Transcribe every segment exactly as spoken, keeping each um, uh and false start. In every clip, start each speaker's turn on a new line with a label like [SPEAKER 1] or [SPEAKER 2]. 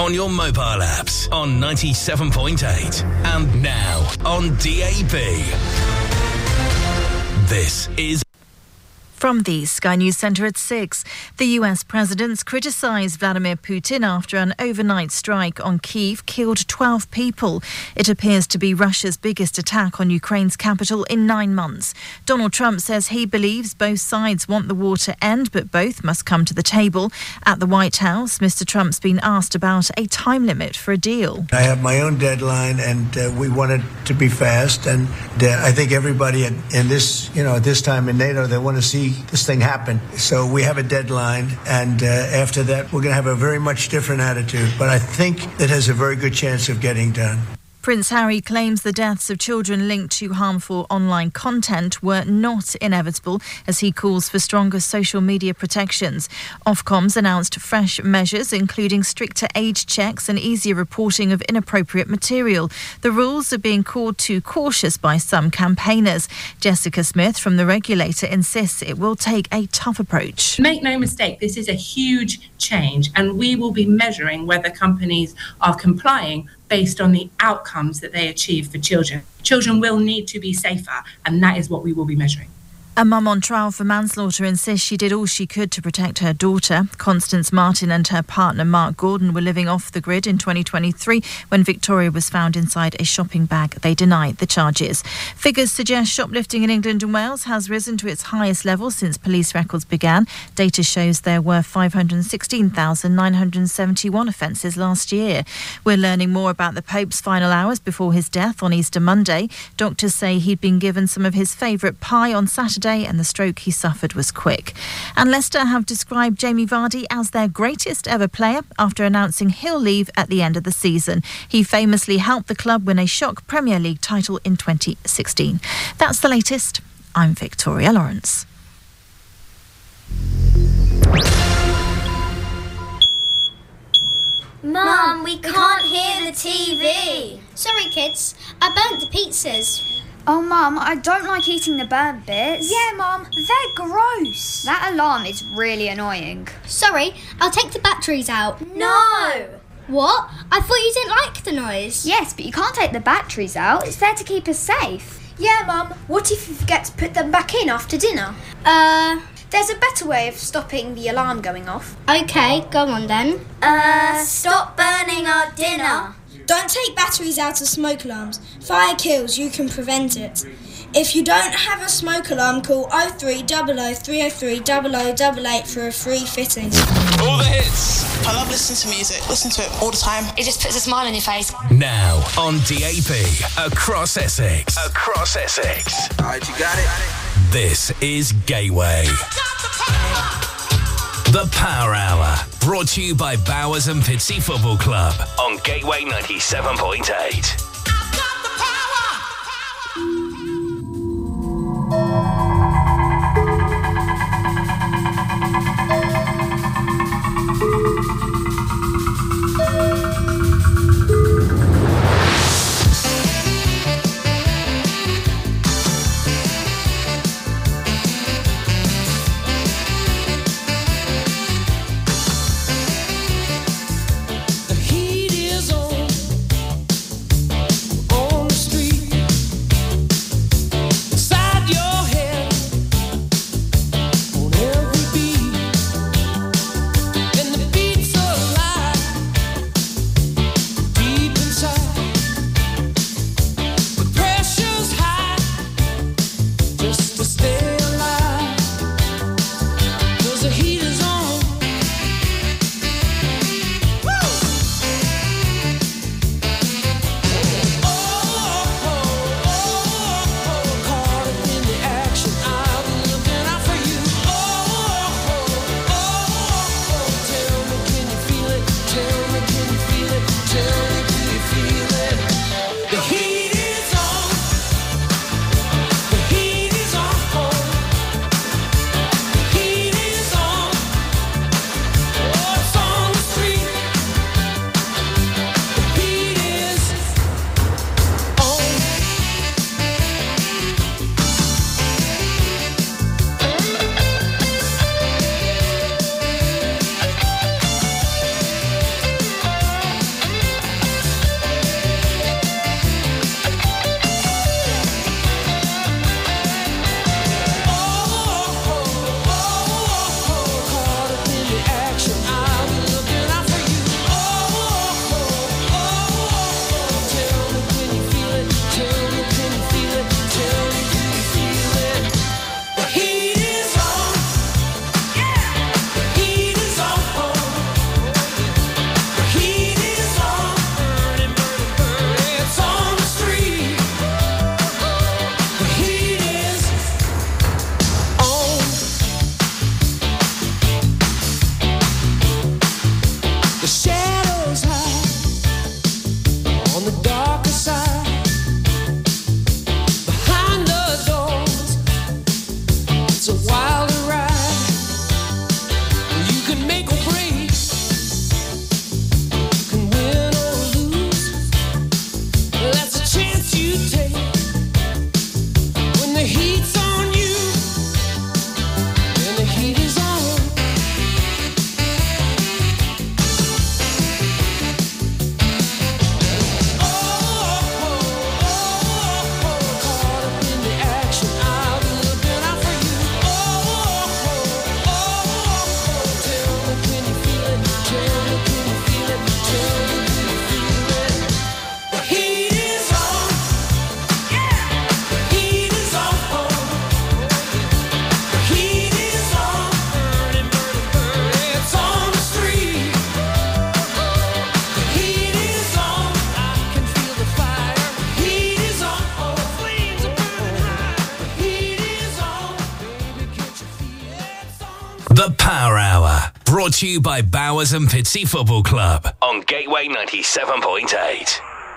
[SPEAKER 1] on your mobile apps on ninety-seven point eight and now on D A B. This is...
[SPEAKER 2] From the Sky News Centre at six, the U S president's criticised Vladimir Putin after an overnight strike on Kyiv killed twelve people. It appears to be Russia's biggest attack on Ukraine's capital in nine months. Donald Trump says he believes both sides want the war to end, but both must come to the table. At the White House, Mister Trump's been asked about a time limit for a deal.
[SPEAKER 3] I have my own deadline, and uh, we want it to be fast. And uh, I think everybody in, in this, you know, at this time in NATO, they want to see this thing happen. So we have a deadline, and uh, after that, we're going to have a very much different attitude. But I think it has a very good chance of getting done.
[SPEAKER 2] Prince Harry claims the deaths of children linked to harmful online content were not inevitable, as he calls for stronger social media protections. Ofcom's announced fresh measures, including stricter age checks and easier reporting of inappropriate material. The rules are being called too cautious by some campaigners. Jessica Smith from the regulator insists it will take a tough approach.
[SPEAKER 4] Make no mistake, this is a huge change, and we will be measuring whether companies are complying based on the outcomes that they achieve for children. Children will need to be safer, and that is what we will be measuring.
[SPEAKER 2] A mum on trial for manslaughter insists she did all she could to protect her daughter. Constance Martin and her partner Mark Gordon were living off the grid in twenty twenty-three when Victoria was found inside a shopping bag. They denied the charges. Figures suggest shoplifting in England and Wales has risen to its highest level since police records began. Data shows there were five hundred sixteen thousand nine hundred seventy-one offences last year. We're learning more about the Pope's final hours before his death on Easter Monday. Doctors say he'd been given some of his favourite pie on Saturday, and the stroke he suffered was quick. And Leicester have described Jamie Vardy as their greatest ever player after announcing he'll leave at the end of the season. He famously helped the club win a shock Premier League title in twenty sixteen. That's the latest. I'm Victoria Lawrence.
[SPEAKER 5] Mum, we can't hear the T V. Sorry, kids. I burnt the pizzas.
[SPEAKER 6] Oh, Mum, I don't like eating the burnt bits.
[SPEAKER 7] Yeah, Mum, they're gross.
[SPEAKER 6] That alarm is really annoying.
[SPEAKER 5] Sorry, I'll take the batteries out.
[SPEAKER 7] No!
[SPEAKER 5] What? I thought you didn't like the noise.
[SPEAKER 6] Yes, but you can't take the batteries out. It's there to keep us safe.
[SPEAKER 7] Yeah, Mum, what if you forget to put them back in after dinner?
[SPEAKER 5] Uh...
[SPEAKER 7] There's a better way of stopping the alarm going off.
[SPEAKER 5] Okay, go on then.
[SPEAKER 8] Uh, stop burning our dinner.
[SPEAKER 9] Don't take batteries out of smoke alarms. Fire kills, you can prevent it. If you don't have a smoke alarm, call oh three hundred, three oh three, double oh double eight for a free fitting.
[SPEAKER 10] All the hits. I love listening to music. Listen to it all the time.
[SPEAKER 11] It just puts a smile on your face.
[SPEAKER 1] Now on D A B, across Essex. Across Essex.
[SPEAKER 12] All right, you got it?
[SPEAKER 1] This is Gateway. The Power Hour, brought to you by Bowers and Pitsea Football Club on Gateway ninety-seven point eight.
[SPEAKER 13] The heat is on.
[SPEAKER 1] The Power Hour, brought to you by Bowers and Pitsea Football Club on Gateway ninety-seven point eight.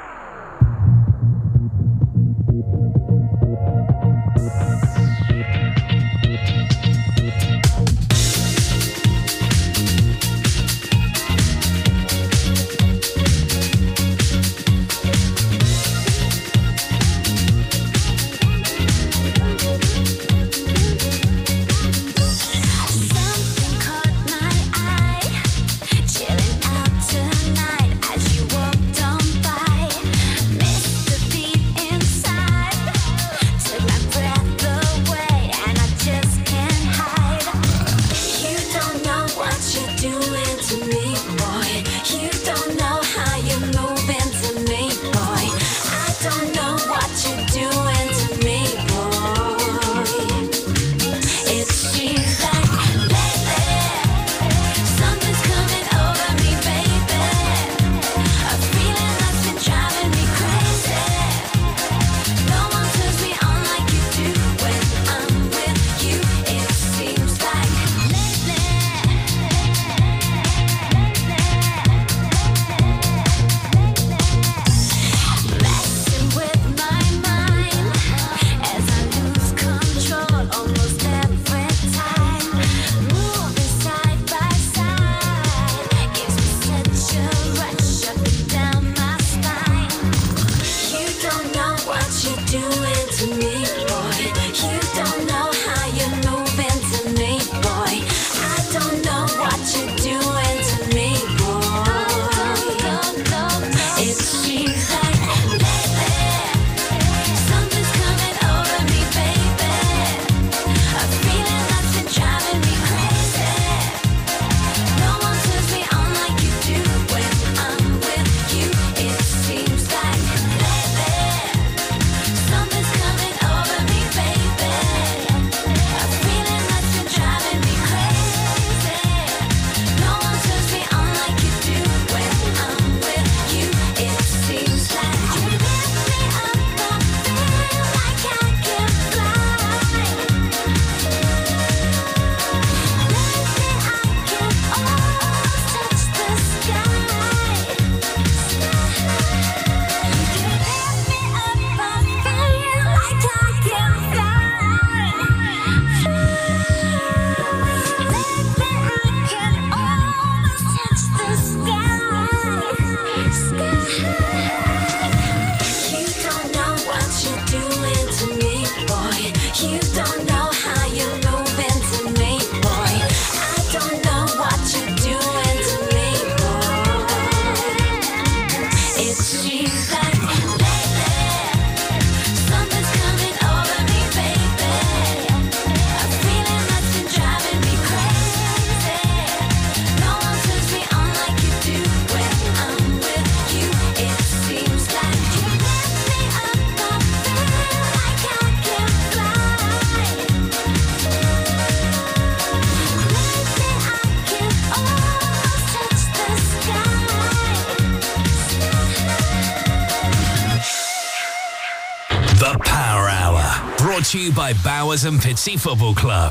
[SPEAKER 1] To you by Bowers and Pitsea Football Club.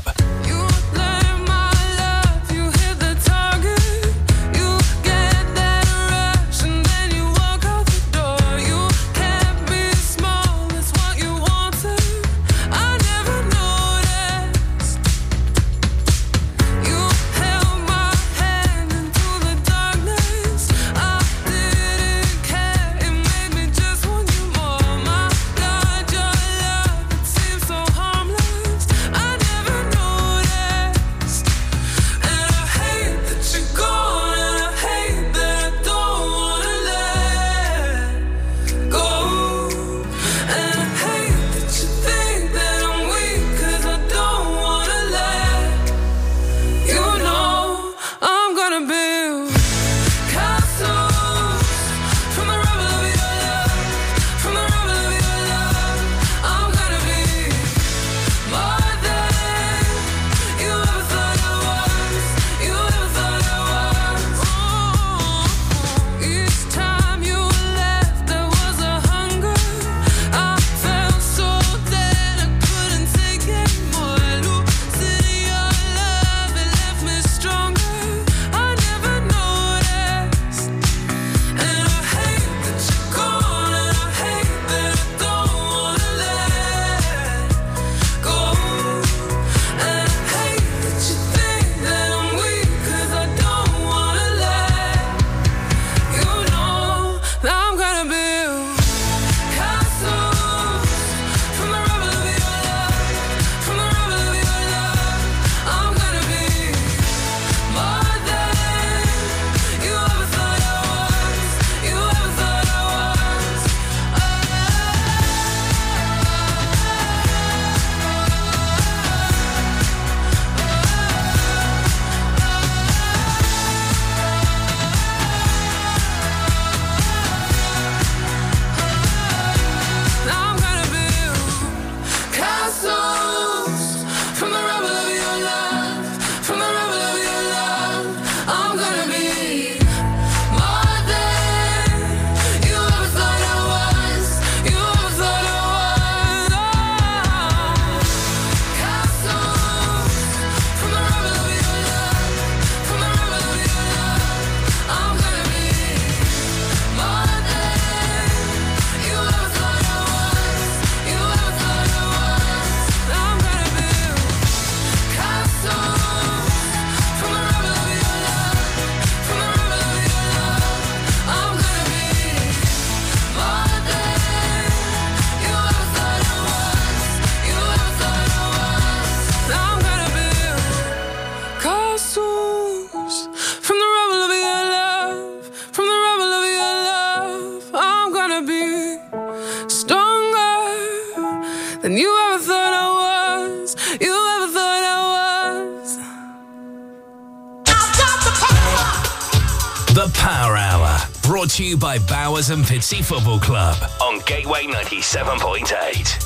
[SPEAKER 11] I never know
[SPEAKER 1] The Power Hour, brought to you by Bowers and Pitsea Football Club on Gateway ninety-seven point eight.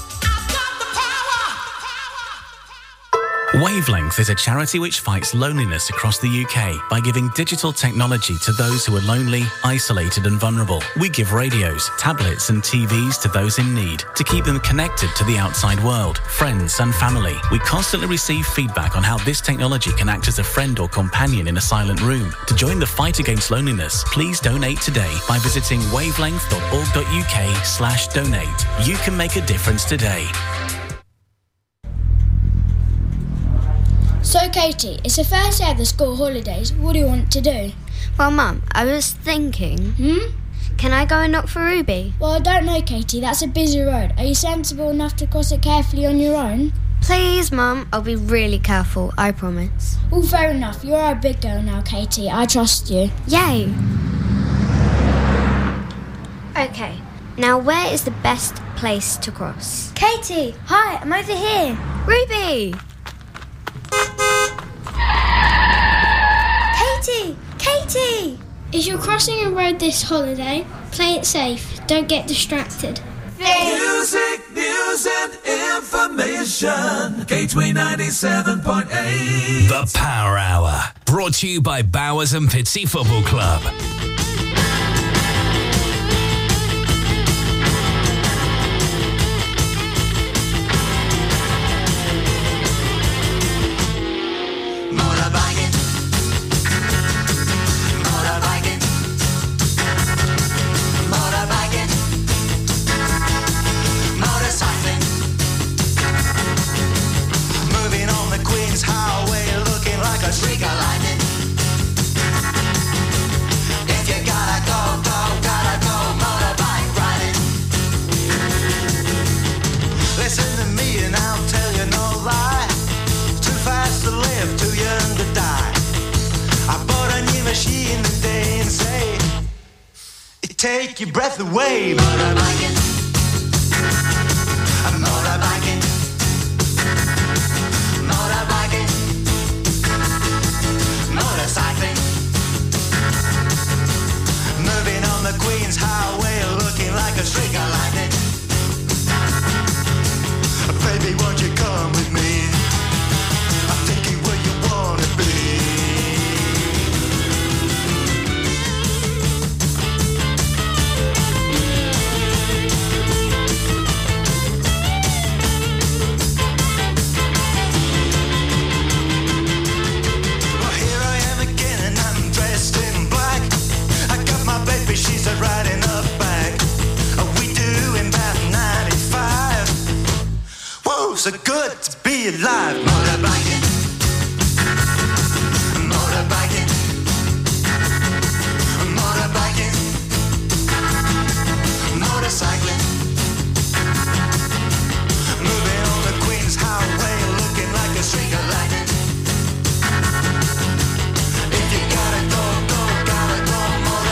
[SPEAKER 11] Wavelength is a charity which fights loneliness across the U K by giving digital technology to those who are lonely, isolated and vulnerable. We give radios, tablets and T Vs to those in need to keep them connected to the outside world, friends and family. We constantly receive feedback on how this technology can act as a friend or companion in a silent room. To join the fight against loneliness, please donate today by visiting wavelength.org.uk slash donate. You can make a difference today.
[SPEAKER 9] So, Katie, it's the first day of the school holidays. What do you want to do?
[SPEAKER 12] Well, Mum, I was thinking...
[SPEAKER 9] Hmm?
[SPEAKER 12] Can I go and knock for Ruby?
[SPEAKER 9] Well, I don't know, Katie. That's a busy road. Are you sensible enough to cross it carefully on your own?
[SPEAKER 12] Please, Mum. I'll be really careful, I promise.
[SPEAKER 9] All fair enough. You're a big girl now, Katie. I trust you.
[SPEAKER 12] Yay! Okay. Now, where is the best place to cross?
[SPEAKER 6] Katie! Hi, I'm over here.
[SPEAKER 12] Ruby!
[SPEAKER 6] Katie! Katie!
[SPEAKER 9] If you're crossing a road this holiday, play it safe. Don't get distracted.
[SPEAKER 13] Music, news and information. Gateway ninety-seven point eight.
[SPEAKER 1] The Power Hour, brought to you by Bowers and Pitsea Football Club.
[SPEAKER 14] Take your breath away. Motorbiking. I'm motorbiking. Motorbiking. Motorcycling. Moving on the Queen's Highway, looking like a streak of lightning. Baby, won't you come with me? I'll take you where you wanna be. She's a riding up back. We do in about ninety-five. Whoa, so good to be alive. Motorbiking. Motorbiking. Motorbiking. Motorcycling. Moving on the Queen's Highway, looking like a streak of lightning. If you gotta go, go, gotta go.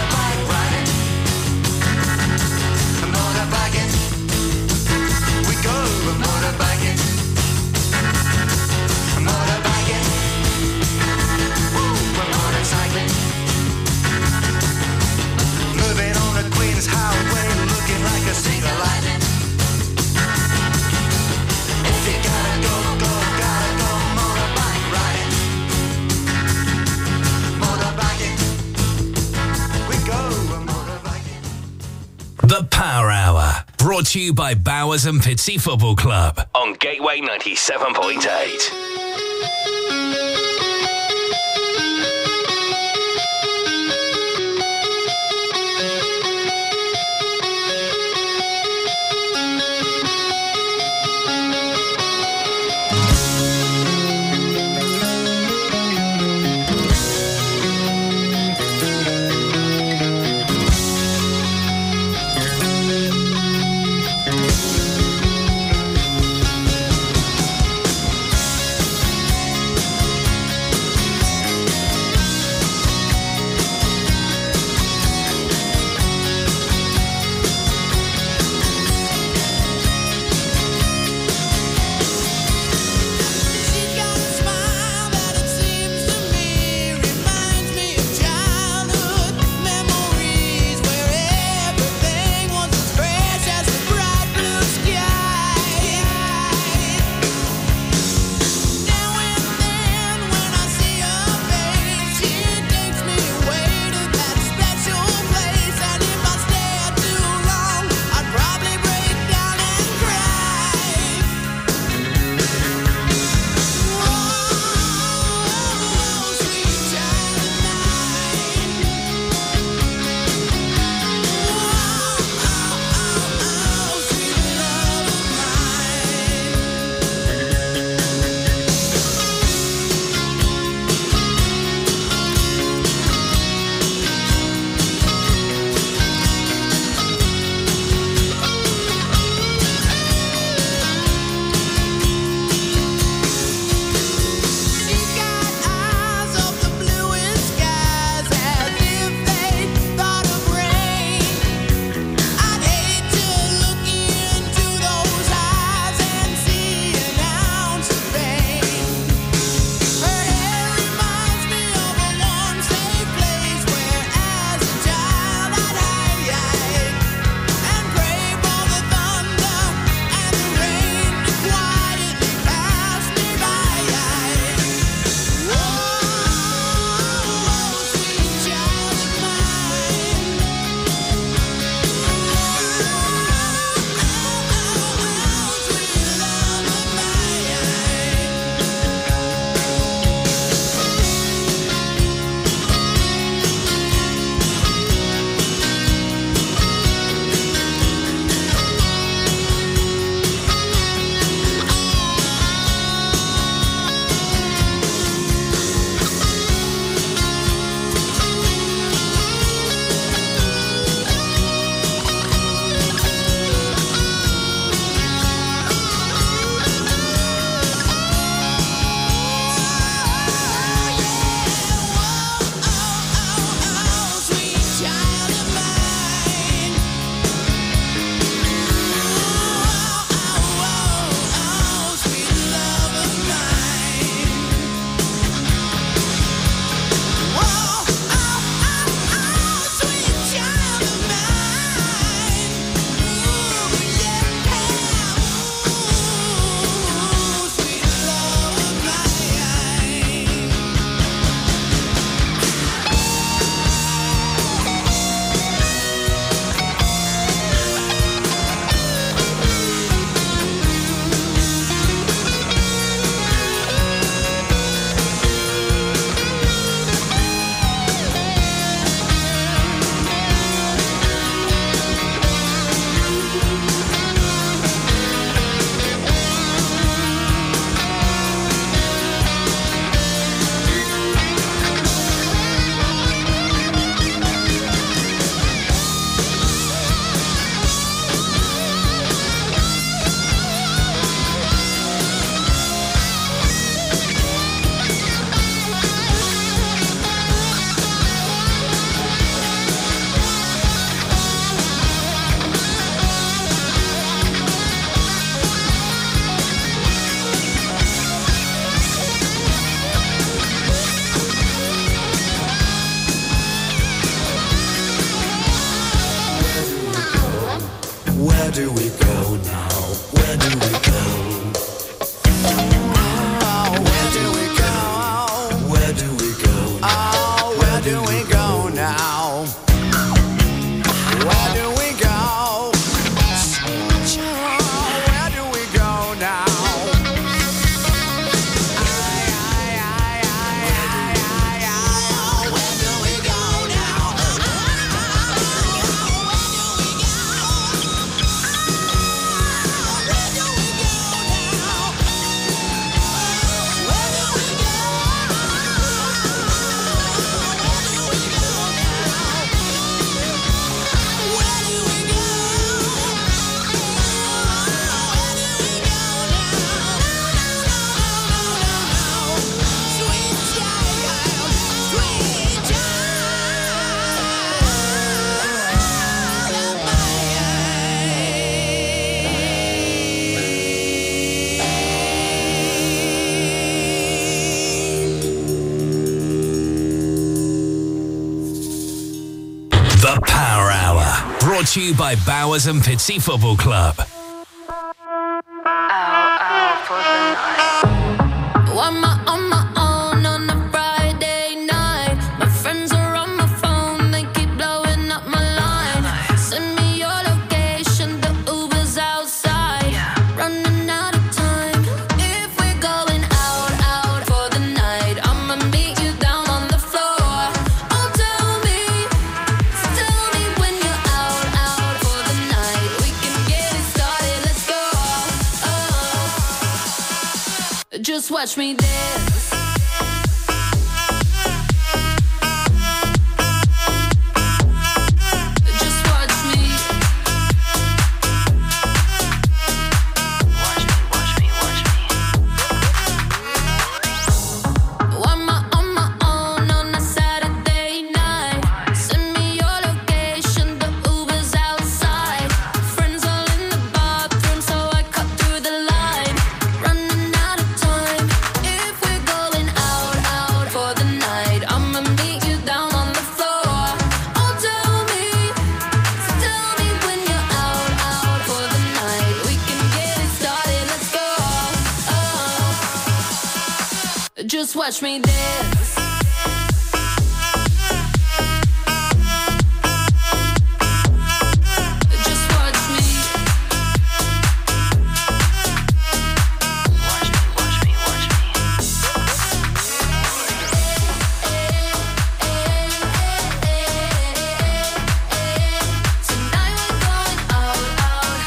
[SPEAKER 14] Highway, looking like a streak of lightning. If you gotta go, go, gotta go, motorbike riding. Motorbiking. We go motorbiking.
[SPEAKER 1] The Power Hour, brought to you by Bowers and Pitsea Football Club on Gateway ninety-seven point eight.
[SPEAKER 13] do we go now? Where do we go? Oh, where do we go? Where do we go? Oh, where do we go now? Where do we go? Where do we go now?
[SPEAKER 1] The Power Hour, brought to you by Bowers and Pitsea Football Club.
[SPEAKER 15] One my on my own on a Friday night. My friends are on my phone, they keep blowing up my line. Send me your location, the Uber's outside. Running out of time. If we're going out, out for the night, I'ma meet you down on the floor. Oh, tell me, tell me when you're out, out for the night. We can get it started, let's go. Oh. Just watch me dance. Just watch me. Watch me, watch me, watch me. One my on my own on a Saturday night. Send me your location, the Uber's outside. Friends all in the bathroom, so I cut through the line. Running out of time. If we're going out, out for the night, I'ma meet you down on the floor. Oh, tell me, tell me when you're out, out for the night. We can get it started, let's go. Oh. Just watch me dance. Just watch me. Watch me, watch me, watch me. Tonight we're going out, out.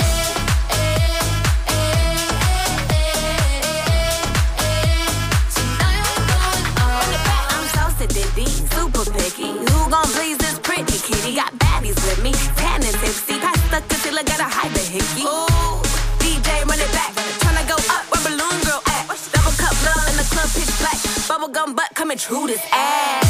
[SPEAKER 15] Tonight we're going out.
[SPEAKER 16] I'm so sedity, super picky. Who gon' please this pretty kitty? Got baddies with me, tan and tipsy. Pass the concealer, gotta hide the hickey. Ooh, D J run it back. Tryna go up where Balloon Girl at. Double cup love in the club, pitch black. Bubblegum butt coming true this ass.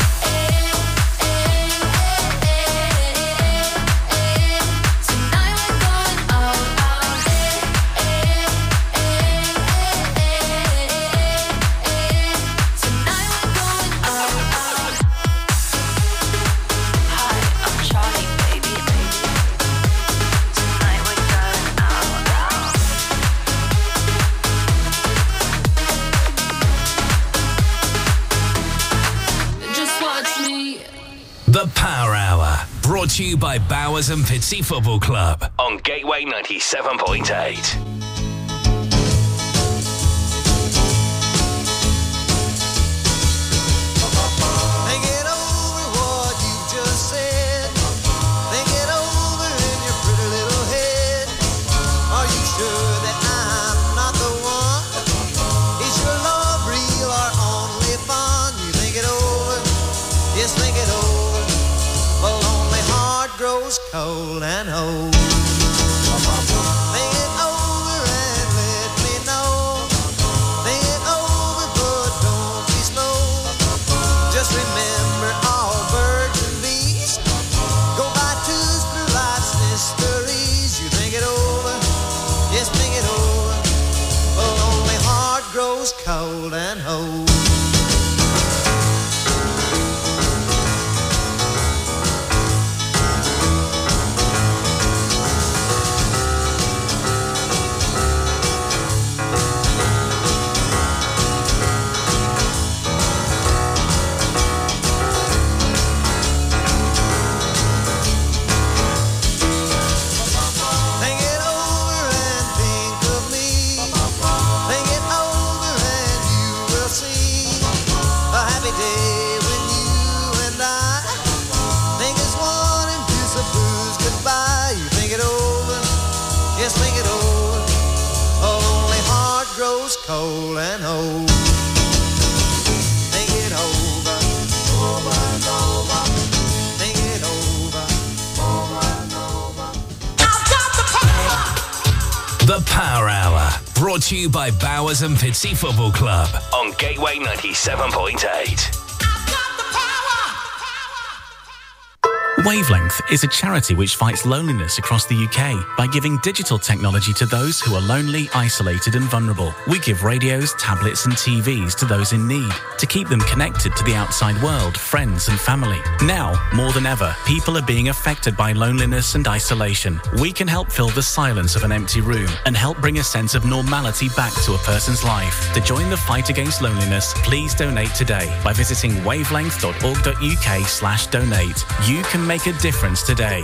[SPEAKER 15] Tonight we're going out, out. Tonight we're going out, out. Hi, I'm Charlie, baby, baby. Tonight we're going out, out. Just watch me.
[SPEAKER 1] The Power Hour, brought to you by Bowers and Pitsea Football Club on Gateway ninety-seven point eight.
[SPEAKER 14] Think it over what you just said. Think it over in your pretty little head. Are you sure that I'm not the one? Is your love real or only fun? You think it over, yes, think it over. A lonely heart grows cold and old. Think it over and let me know. Think it over, but don't be slow. Just remember all birds and bees go by twos through life's mysteries. You think it over, yes, think it over. A lonely heart grows cold and old. and over. Think it over, over and over. Think it over, over and over. I've got the power!
[SPEAKER 1] The Power Hour, brought to you by Bowers and Pitsea Football Club on Gateway ninety-seven point eight.
[SPEAKER 11] Wavelength is a charity which fights loneliness across the U K by giving digital technology to those who are lonely, isolated and vulnerable. We give radios, tablets and T Vs to those in need to keep them connected to the outside world, friends and family. Now, more than ever, people are being affected by loneliness and isolation. We can help fill the silence of an empty room and help bring a sense of normality back to a person's life. To join the fight against loneliness, please donate today by visiting wavelength dot org dot U K slash donate. You can make a difference today.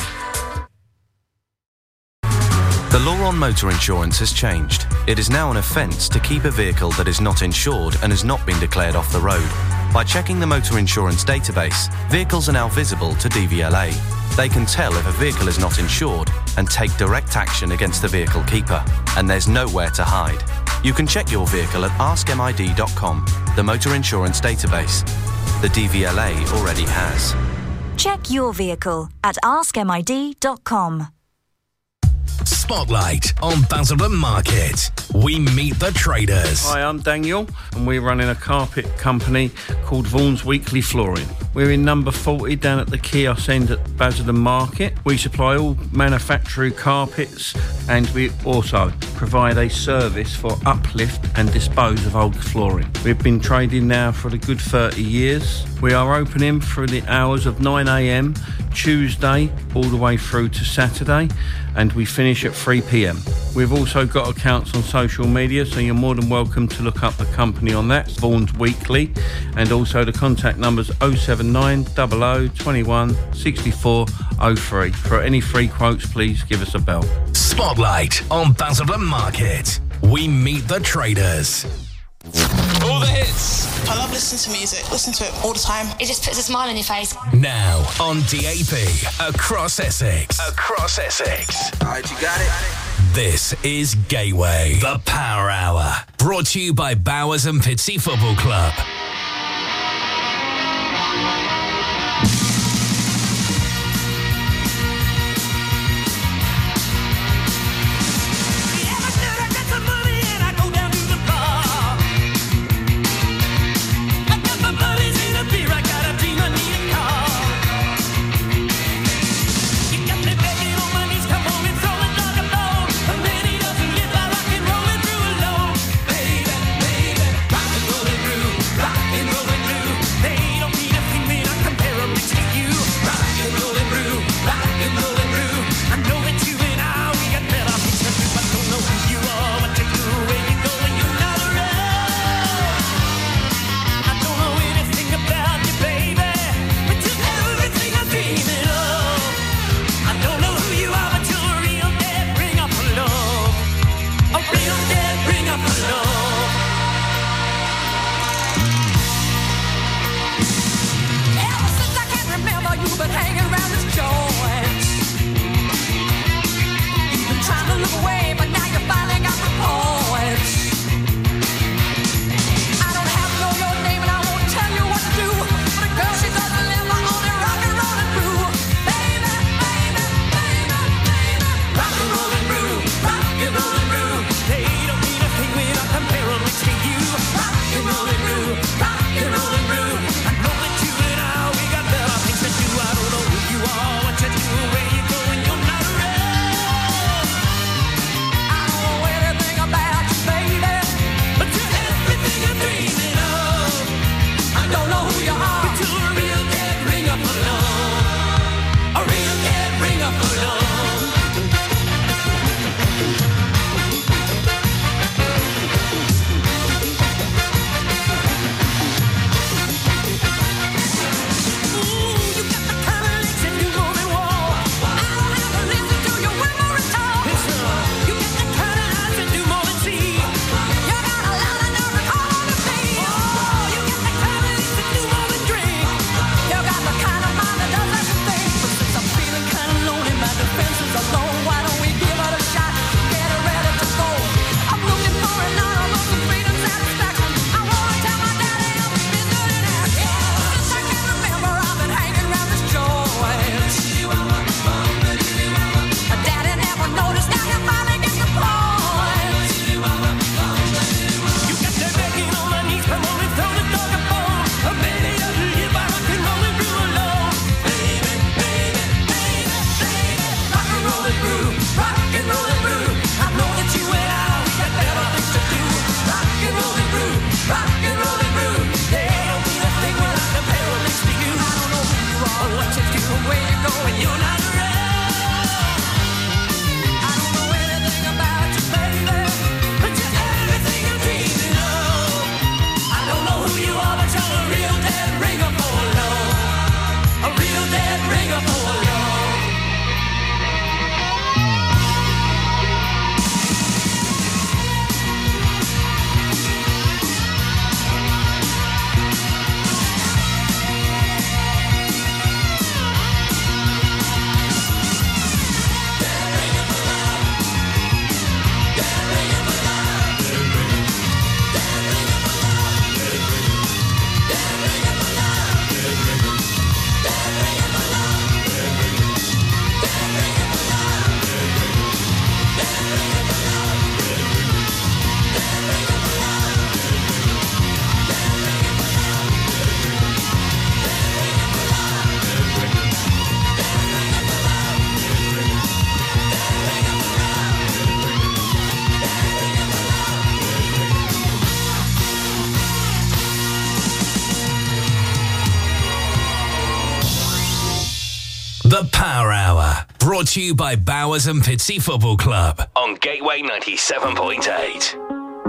[SPEAKER 17] The law on motor insurance has changed. It is now an offence to keep a vehicle that is not insured and has not been declared off the road. By checking the motor insurance database, vehicles are now visible to D V L A. They can tell if a vehicle is not insured and take direct action against the vehicle keeper. And there's nowhere to hide. You can check your vehicle at ask M I D dot com, the motor insurance database. The D V L A already has.
[SPEAKER 18] Check your vehicle at ask M I D dot com.
[SPEAKER 1] Spotlight on Basildon Market. We meet the traders.
[SPEAKER 19] Hi, I'm Daniel, and we're running a carpet company called Vaughan's Weekly Flooring. We're in number forty down at the kiosk end at Basildon Market. We supply all manufacturing carpets, and we also provide a service for uplift and dispose of old flooring. We've been trading now for a good thirty years. We are opening through the hours of nine a m Tuesday all the way through to Saturday, and we finish at three p m. We've also got accounts on social media, so you're more than welcome to look up the company on that, Vaughan's Weekly, and also the contact numbers oh seven nine, double oh, twenty-one, sixty-four oh three. For any free quotes, please give us a bell.
[SPEAKER 1] Spotlight on Basildon Market. We meet the traders.
[SPEAKER 10] All the hits. I love listening to music. Listen to it all the time.
[SPEAKER 20] It just puts a smile on your face.
[SPEAKER 1] Now on D A B across Essex. Across Essex.
[SPEAKER 13] All right, you got it.
[SPEAKER 1] This is Gateway, the Power Hour, brought to you by Bowers and Pitsea Football Club. The Power Hour, brought to you by Bowers and Pitsea Football Club on Gateway ninety-seven point eight.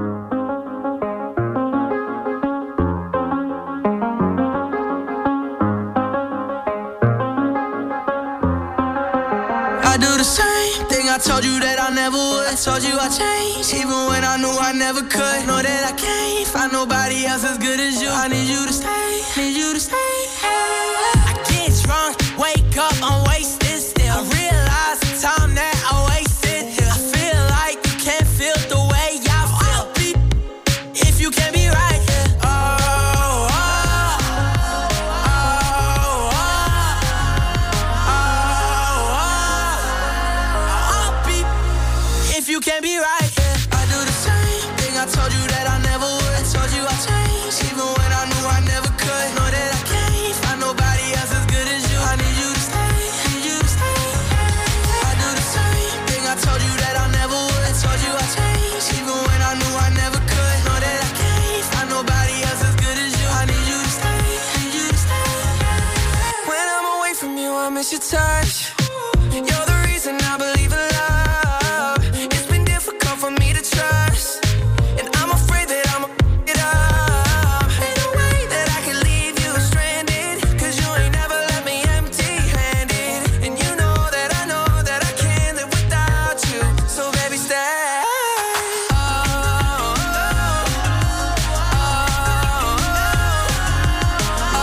[SPEAKER 13] I do the same thing I told you that I never would. I told you I changed, even when I knew I never could. Know that I can't find nobody else as good as you. I need you to stay, need you to stay. I get drunk, wake up, I'm wasted still. I realize the time that I wasted here. I feel like you can't feel the way I feel. If you can't be right here. Oh, oh, oh, oh, oh, oh. If you can't be right here. I do the same thing I told you that I never would. I told you I changed, even when I knew I never could. Know that I can't find nobody else as good as you. I need you to stay, need you to stay. I do the same thing I told you that I never would. I told you I changed, even when I knew I never could. Know that I can't find nobody else as good as you. I need you to stay, need you to stay. When I'm away from you, I miss your touch. You're the reason I believe in love. It's been difficult for me to trust, and I'm afraid that I'm a it up. Ain't no way that I can leave you stranded, cause you ain't never left me empty-handed. And you know that I know that I can't live without you. So baby, stay. Oh, oh, oh,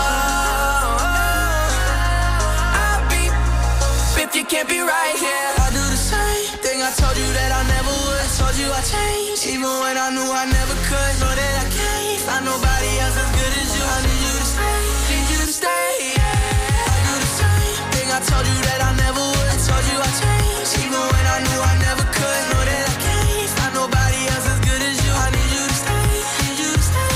[SPEAKER 13] oh, I'll be if you can't be right here. I do the same thing I told you that I never would. I told you I changed, even when I knew I never could. Know that I can't find nobody else as good as you. I need you to stay, need you to stay. I do the same thing I told you that I never would. I told you I changed, even when I knew I never could. Know that I can't find nobody else as good as you. I need you to stay, need you to stay.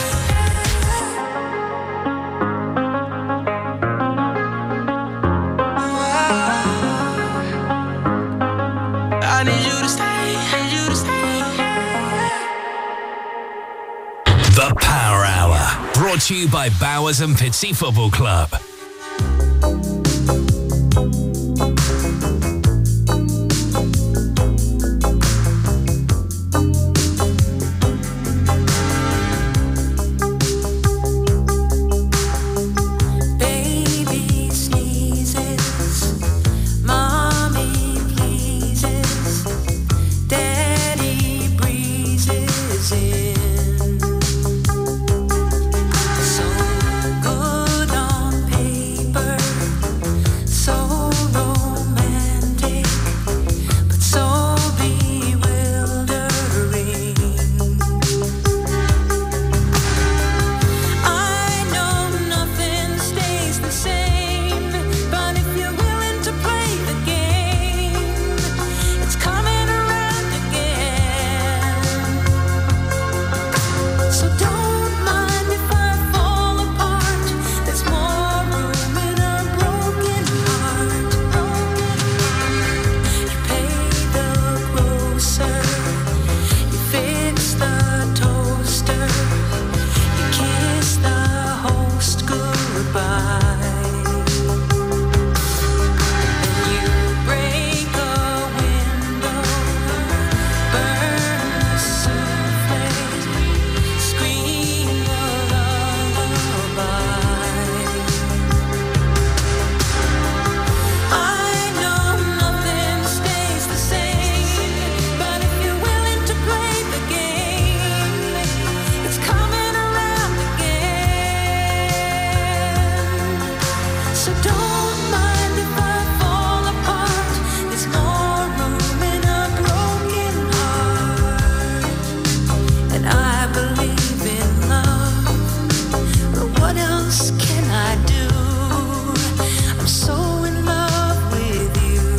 [SPEAKER 13] I need you to stay, need you to stay.
[SPEAKER 1] The Power Hour, brought to you by Bowers and Pitsea Football Club.
[SPEAKER 15] Baby sneezes, mommy pleases, daddy breezes in. So good on paper, so romantic, but so bewildering. I know nothing stays the same, but if you're willing to play the game, it's coming around again. So don't mind if I fall apart. There's more room in a broken heart. You pay the grocer, you fix the toaster, you kiss the host goodbye. And you break a window, burn the souffle, scream a lullaby. I know nothing stays the same, but if you're willing to play the game, it's coming around again. So don't mind if I fall apart. There's more room in a broken heart. And I believe in love, but what else can I do? I'm so in love with you.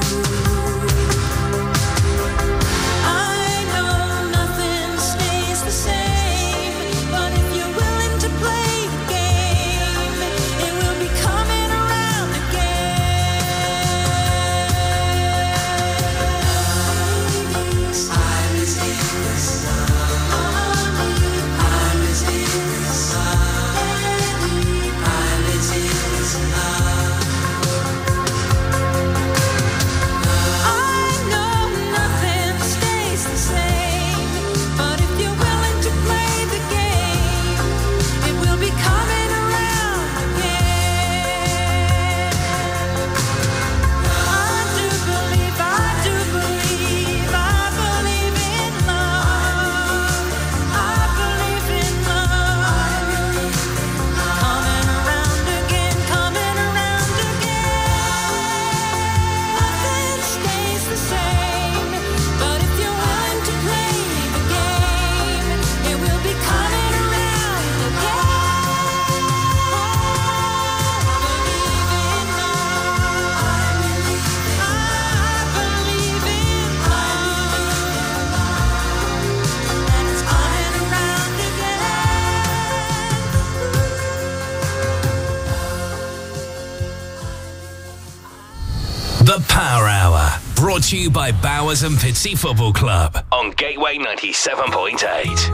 [SPEAKER 15] I know nothing stays the same, but if you're willing to play the game, it will be coming around
[SPEAKER 1] The Power Hour, brought to you by Bowers and Pitsea Football Club on Gateway ninety-seven point eight.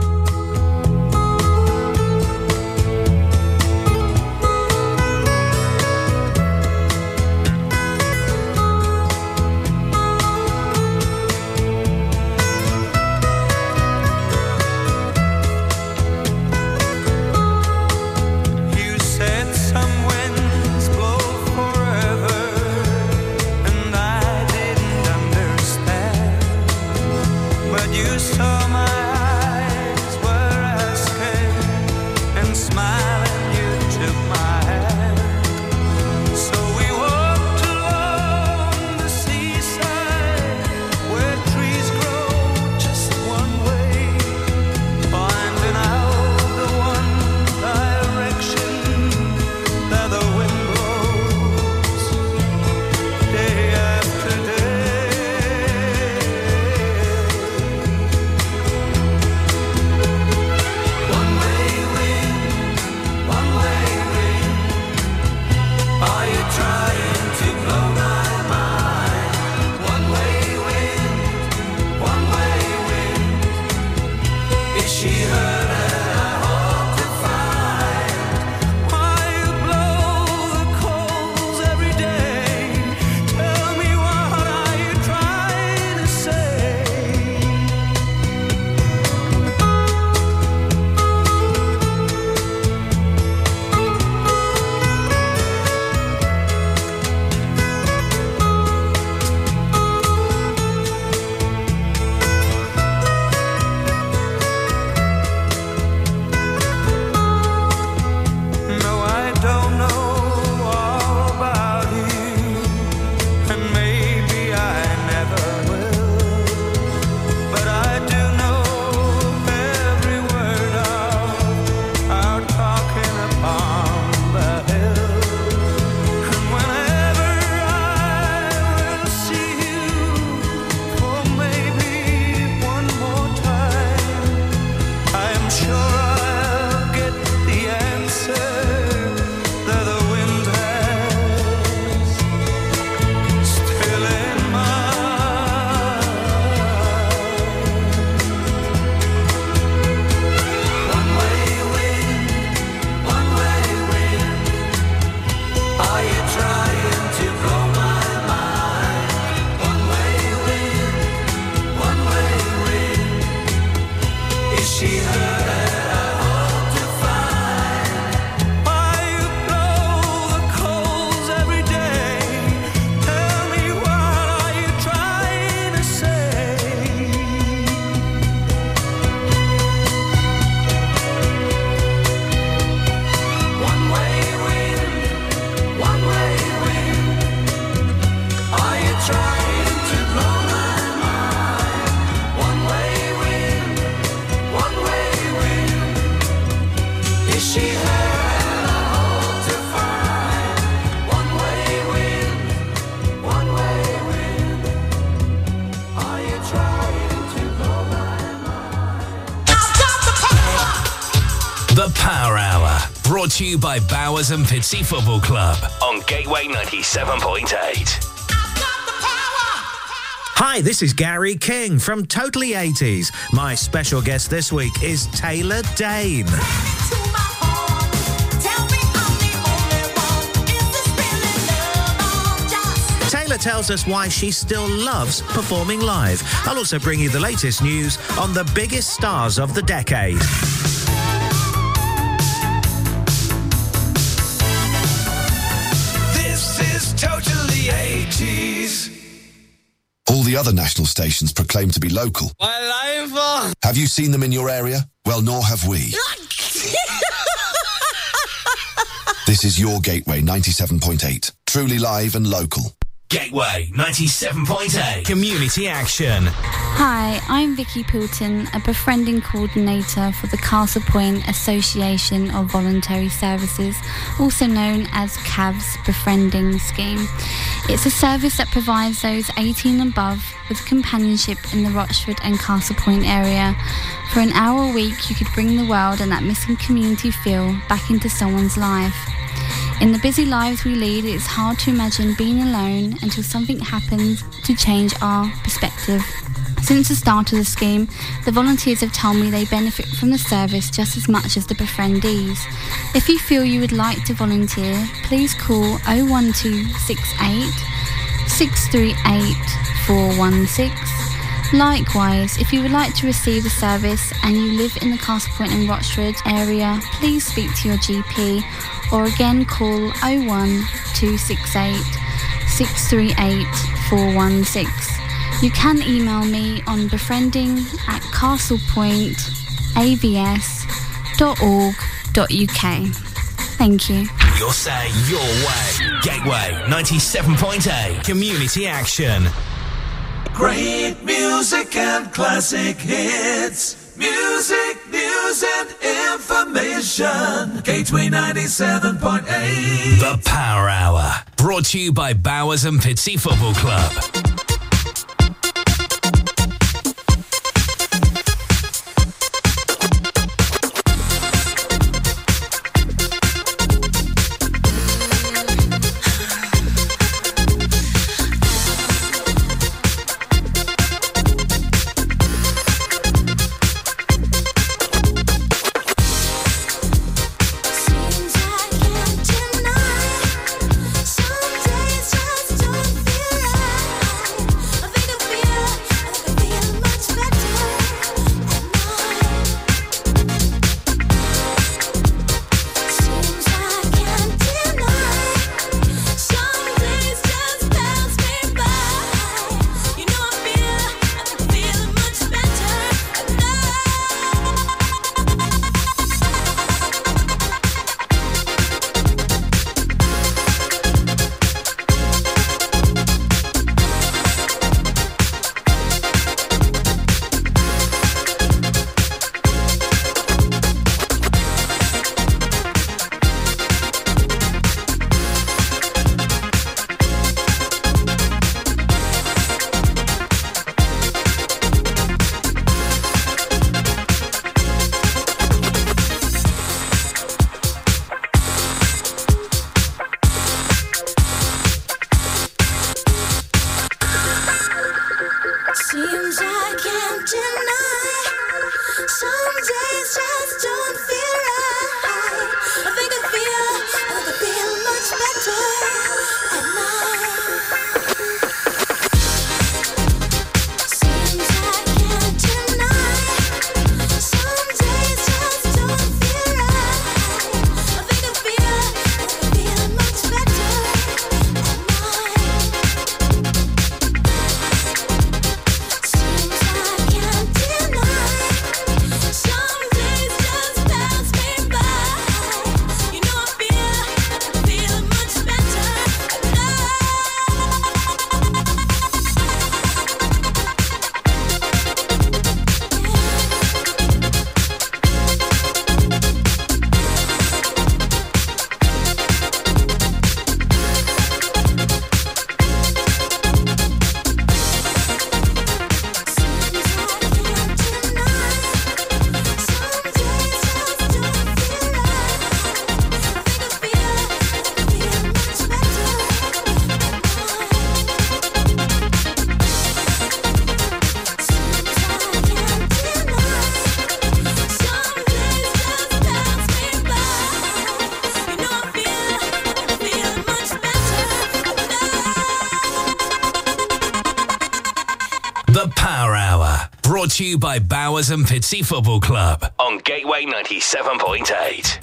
[SPEAKER 1] Brought to you by Bowers and Pitsea Football Club on Gateway ninety-seven point eight.
[SPEAKER 20] Hi, this is Gary King from Totally eighties. My special guest this week is Taylor Dayne. Taylor tells us why she still loves performing live. I'll also bring you the latest news on the biggest stars of the decade.
[SPEAKER 13] Totally eighties.
[SPEAKER 21] All the other national stations proclaim to be local. Have you seen them in your area? Well, nor have we. This is your Gateway ninety-seven point eight. Truly live and local.
[SPEAKER 1] Gateway ninety-seven point eight. Community action.
[SPEAKER 22] Hi, I'm Vicky Pilton, a befriending coordinator for the Castle Point Association of Voluntary Services, also known as C A V's Befriending Scheme. It's a service that provides those eighteen and above with companionship in the Rochford and Castle Point area. For an hour a week, you could bring the world and that missing community feel back into someone's life. In the busy lives we lead, it's hard to imagine being alone until something happens to change our perspective. Since the start of the scheme, the volunteers have told me they benefit from the service just as much as the befriendees. If you feel you would like to volunteer, please call oh one two six eight, six three eight, four one six. Likewise, if you would like to receive the service and you live in the Castle Point and Rochford area, please speak to your G P or again call oh one two six eight, six three eight, four one six. You can email me on befriending at castlepointavs dot org dot U K. Thank you.
[SPEAKER 1] Your say, your way. Gateway ninety-seven point eight. Community action.
[SPEAKER 3] Great music and classic hits. Music, news and information. Gateway ninety-seven point eight.
[SPEAKER 1] The Power Hour. Brought to you by Bowers and Pitsea Football Club. Brought to you by Bowers and Pitsea Football Club on Gateway ninety-seven point eight.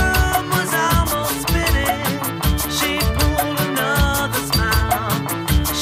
[SPEAKER 13] She pulled another smile.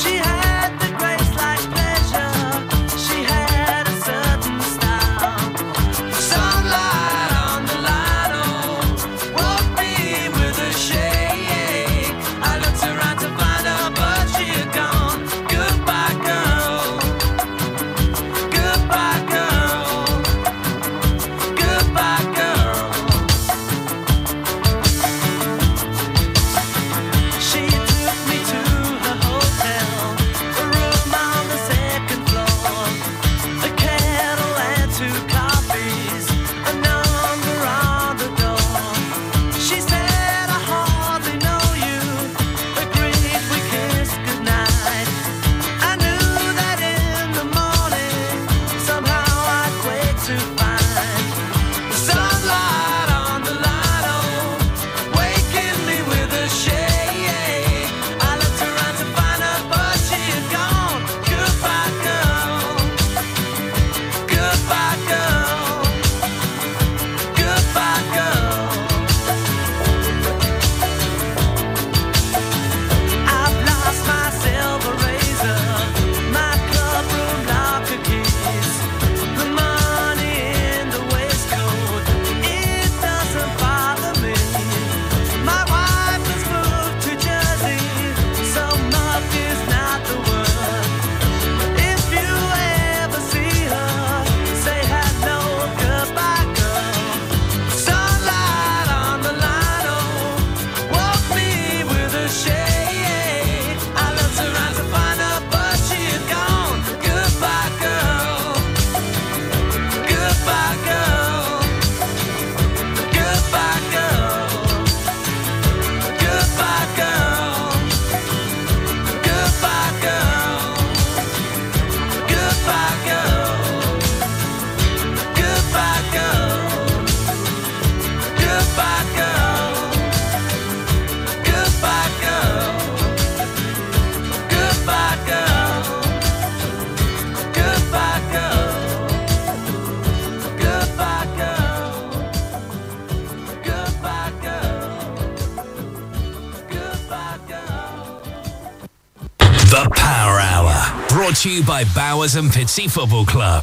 [SPEAKER 1] to you by Bowers and Pitsea Football Club.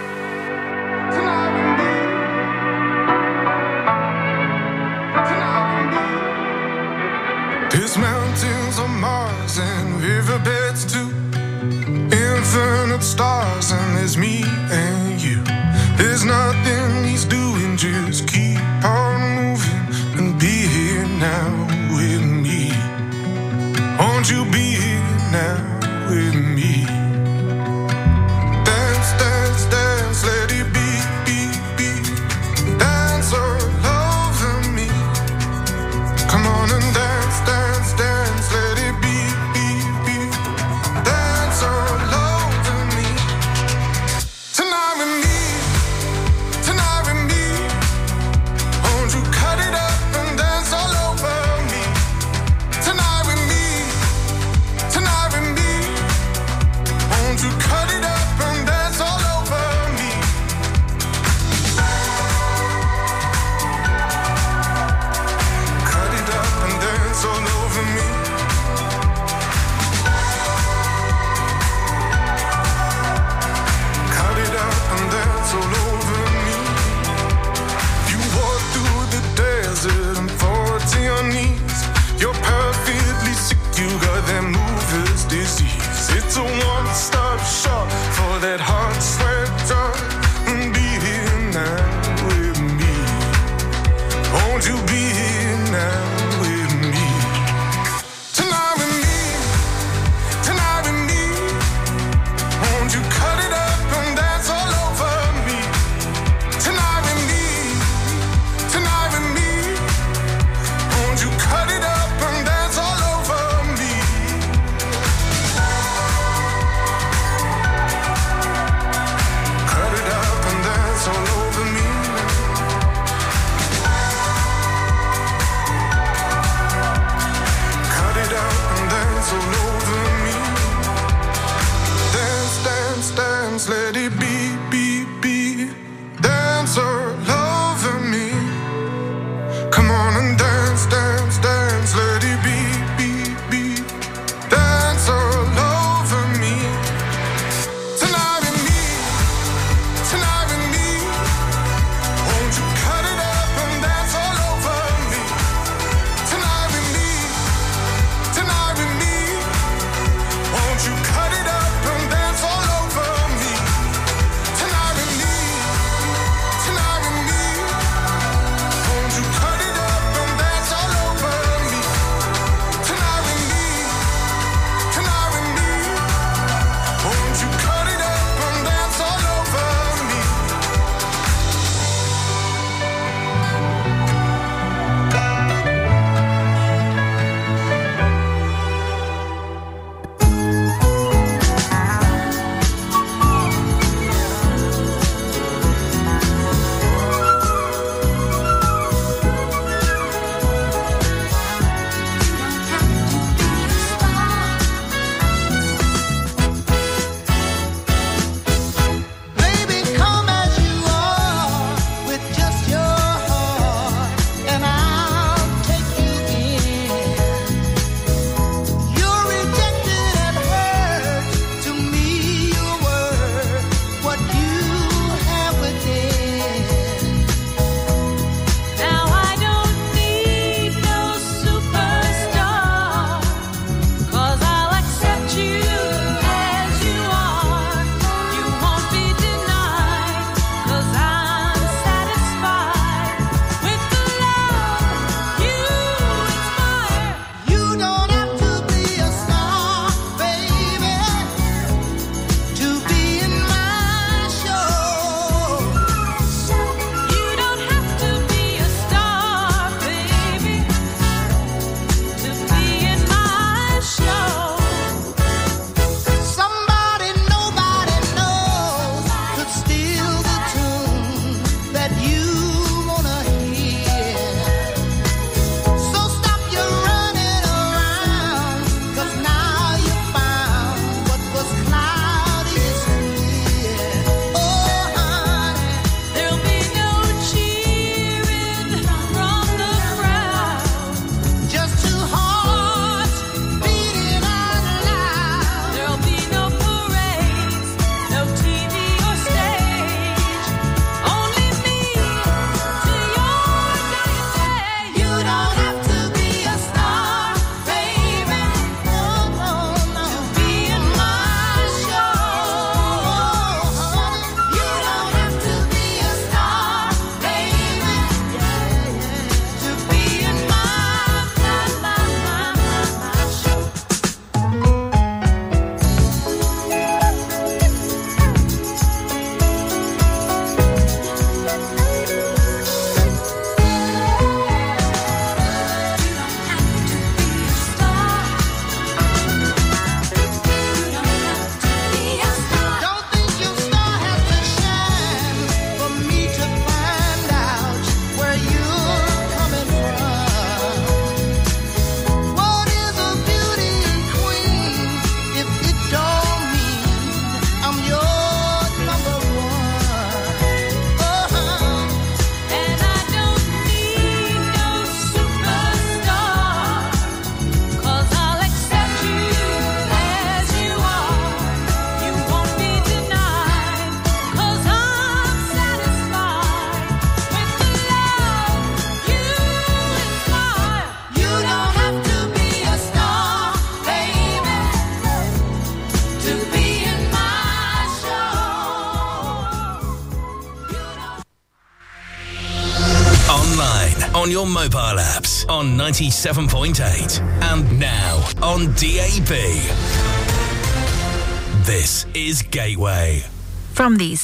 [SPEAKER 2] There's mountains on Mars and riverbeds too, infinite stars, and there's me and you. There's nothing he's doing, just keep on moving and be here now with me. Won't you be here now with me? Dance, dance, dance, let it be, be, be. Dance all over me. Come on and dance, dance, dance, let it be, be, be. Dance all over me. Tonight with me, tonight with me. Won't you cut it up and dance all over me? Tonight with me, tonight with me. Won't you cut it up and dance all over me? Cut it up and dance all over me. Cut it up and dance all over me. You walk through the desert and fall to your knees. You're perfectly sick, you got that mover's disease. It's a one-stop shop for that hot sweat drop. And be here now with me. Won't you be here now with me? Tonight with me, tonight with me. Won't you cut it up and dance all over me? Tonight with me, tonight with me. Won't you cut it up and dance all over me? Cut it up and dance all over me. Cut it up and dance all over me. Dance, dance, dance, let it be, be, be. Dance all over me. Come on and dance, dance, dance, let it be, be, be. Dance all over me. Tonight with me, tonight with me. Won't you cut it up and dance all over me? Tonight with me, tonight with me. Won't you cut it up and dance all over me?
[SPEAKER 1] on your mobile apps on ninety-seven point eight and now on D A B. This is Gateway.
[SPEAKER 4] From these